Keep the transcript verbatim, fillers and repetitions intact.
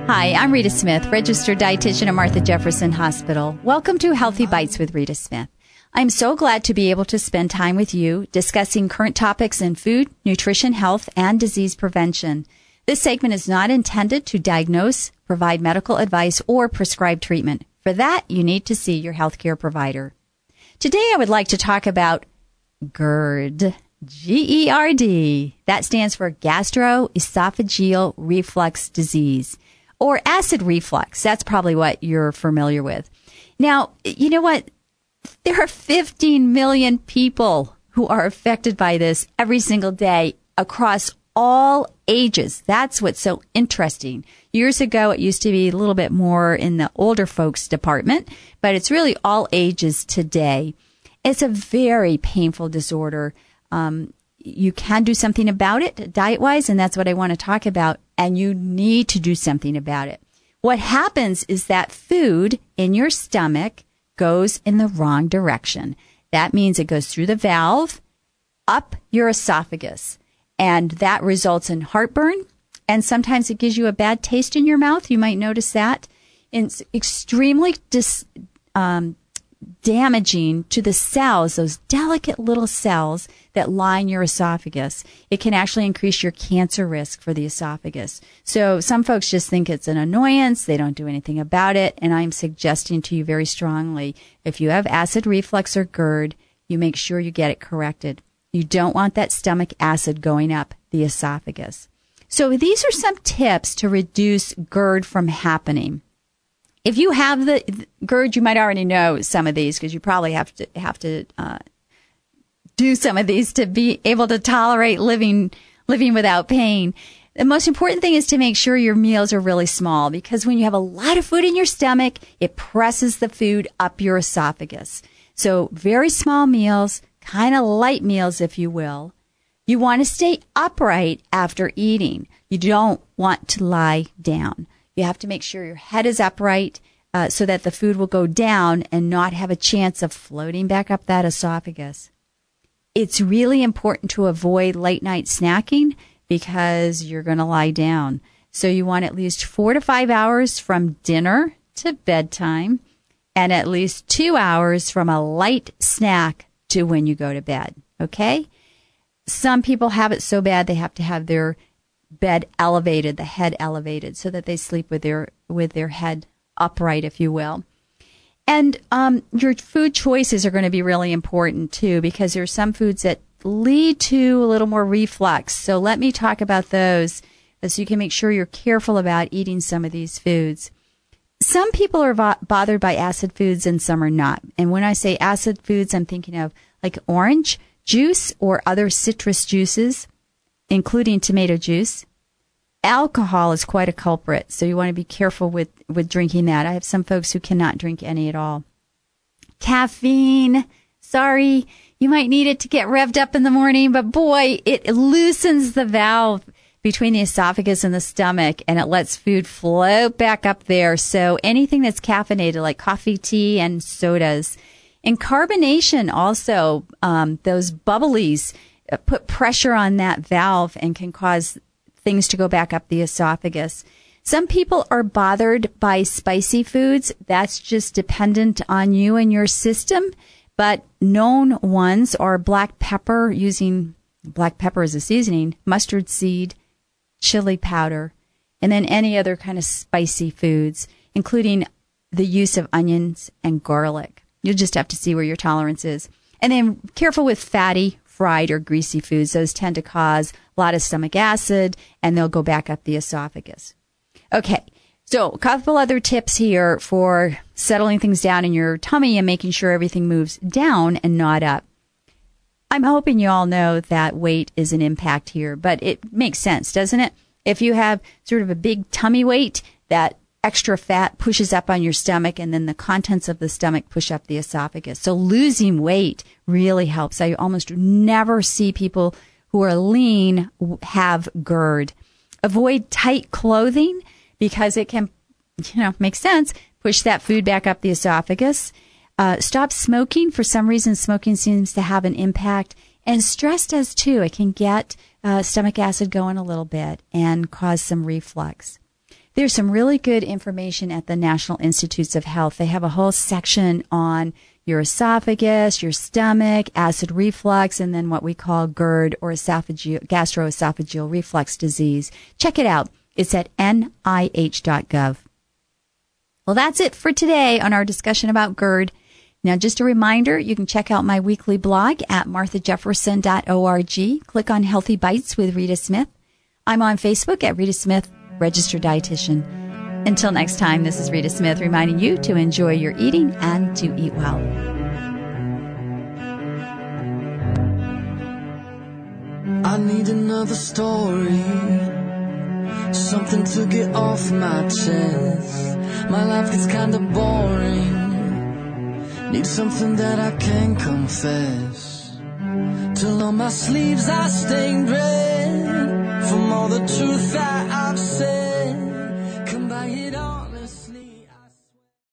Hi, I'm Rita Smith, registered dietitian at Martha Jefferson Hospital. Welcome to Healthy Bites with Rita Smith. I'm so glad to be able to spend time with you discussing current topics in food, nutrition, health, and disease prevention. This segment is not intended to diagnose, provide medical advice, or prescribe treatment. For that, you need to see your healthcare provider. Today, I would like to talk about GERD. G E R D. That stands for gastroesophageal reflux disease, or acid reflux. That's probably what you're familiar with. Now, you know what? There are fifteen million people who are affected by this every single day across all ages. That's what's so interesting. Years ago, it used to be a little bit more in the older folks department, but it's really all ages today. It's a very painful disorder. Um, you can do something about it diet-wise, and that's what I want to talk about, and you need to do something about it. What happens is that food in your stomach goes in the wrong direction. That means it goes through the valve, up your esophagus, and that results in heartburn, and sometimes it gives you a bad taste in your mouth. You might notice that. It's extremely dis, um, damaging to the cells, those delicate little cells that line your esophagus. It can actually increase your cancer risk for the esophagus. So some folks just think it's an annoyance. They don't do anything about it. And I'm suggesting to you very strongly, if you have acid reflux or GERD, you make sure you get it corrected. You don't want that stomach acid going up the esophagus. So these are some tips to reduce GERD from happening. If you have the GERD, you might already know some of these because you probably have to have to uh, do some of these to be able to tolerate living living without pain. The most important thing is to make sure your meals are really small, because when you have a lot of food in your stomach, it presses the food up your esophagus. So very small meals, kind of light meals, if you will. You want to stay upright after eating. You don't want to lie down. You have to make sure your head is upright uh, so that the food will go down and not have a chance of floating back up that esophagus. It's really important to avoid late night snacking because you're going to lie down. So you want at least four to five hours from dinner to bedtime and at least two hours from a light snack to when you go to bed. Okay? Some people have it so bad they have to have their bed elevated, the head elevated, so that they sleep with their with their head upright, if you will. And um, your food choices are going to be really important too, because there are some foods that lead to a little more reflux. So let me talk about those, so you can make sure you're careful about eating some of these foods. Some people are vo- bothered by acid foods and some are not. And when I say acid foods, I'm thinking of like orange juice or other citrus juices, including tomato juice. Alcohol is quite a culprit, so you want to be careful with, with drinking that. I have some folks who cannot drink any at all. Caffeine, sorry, you might need it to get revved up in the morning, but boy, it loosens the valve between the esophagus and the stomach, and it lets food float back up there. So anything that's caffeinated, like coffee, tea, and sodas. And carbonation also, um, those bubblies, put pressure on that valve and can cause things to go back up the esophagus. Some people are bothered by spicy foods. That's just dependent on you and your system. But known ones are black pepper, using black pepper as a seasoning, mustard seed, chili powder, and then any other kind of spicy foods, including the use of onions and garlic. You'll just have to see where your tolerance is. And then careful with fatty, fried or greasy foods. Those tend to cause a lot of stomach acid, and they'll go back up the esophagus. Okay, so a couple other tips here for settling things down in your tummy and making sure everything moves down and not up. I'm hoping you all know that weight is an impact here, but it makes sense, doesn't it? If you have sort of a big tummy weight, that extra fat pushes up on your stomach, and then the contents of the stomach push up the esophagus. So losing weight really helps. I almost never see people who are lean have GERD. Avoid tight clothing because it can, you know, make sense, push that food back up the esophagus. Uh, stop smoking. For some reason, smoking seems to have an impact. And stress does too. It can get uh, stomach acid going a little bit and cause some reflux. There's some really good information at the National Institutes of Health. They have a whole section on your esophagus, your stomach, acid reflux, and then what we call GERD, or esophageal, gastroesophageal reflux disease. Check it out. It's at N I H dot gov. Well, that's it for today on our discussion about GERD. Now, just a reminder, you can check out my weekly blog at martha jefferson dot org. Click on Healthy Bites with Rita Smith. I'm on Facebook at Rita Smith, Registered Dietitian. Until next time, this is Rita Smith reminding you to enjoy your eating and to eat well. I need another story, something to get off my chest. My life gets kinda boring. Need something that I can confess. Till on my sleeves I stained red from all the truth that I've said. Come by it all.